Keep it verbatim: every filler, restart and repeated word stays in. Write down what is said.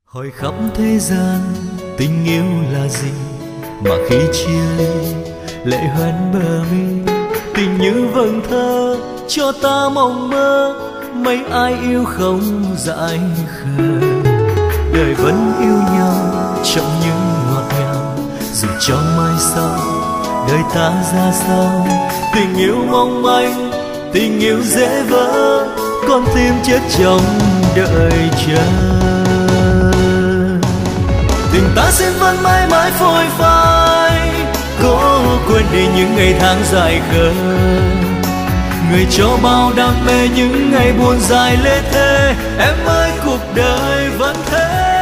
Hỏi khắp thế gian tình yêu là gì mà khi chia ly lệ hoen bờ mi, tình như vầng thơ cho ta mộng mơ, mấy ai yêu không dại khờ. Đời vẫn yêu nhau trong những ngọt ngào, dù cho mai sau đời ta ra sao. Tình yêu mong manh, tình yêu dễ vỡ, con tim chết trong đợi chờ. Tình ta sẽ vẫn mãi mãi phôi phai, cố quên đi những ngày tháng dài khờ. Người cho bao đam mê những ngày buồn dài lê thê, em ơi cuộc đời vẫn thế.